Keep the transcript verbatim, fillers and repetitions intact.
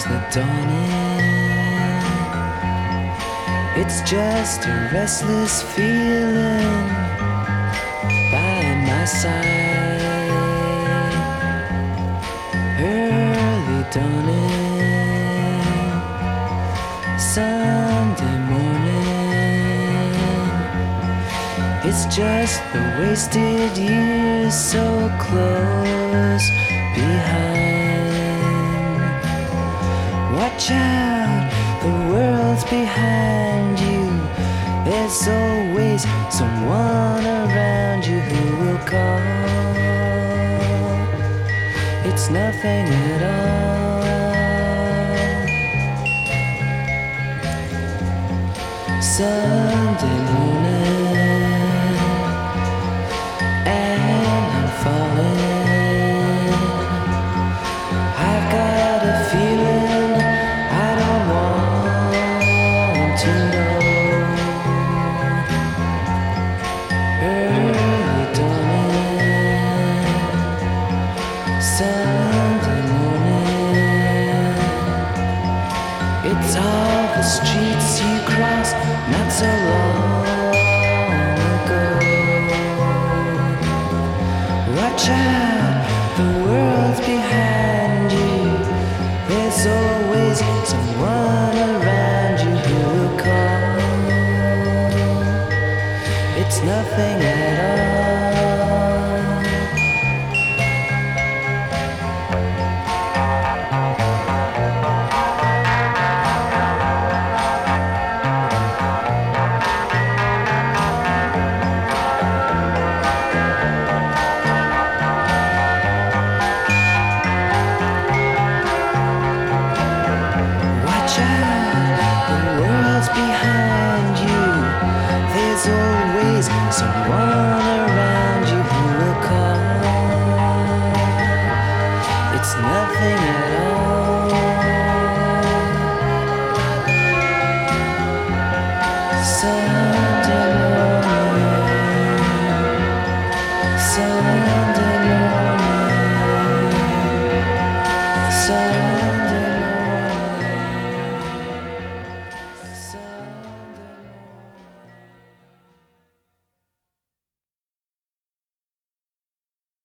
is the dawning. It's just a restless feeling by my side. Early dawning, Sunday morning. It's just the wasted years so close behind. Watch out, the world's behind you. There's always someone around you who will call. It's nothing at all. Sunday morning, and I'm falling. I've got a feeling I don't want to know. Early dawning, Sunday morning. It's all the streets you crossed not so long ago. Watch out, the world's behind you. There's always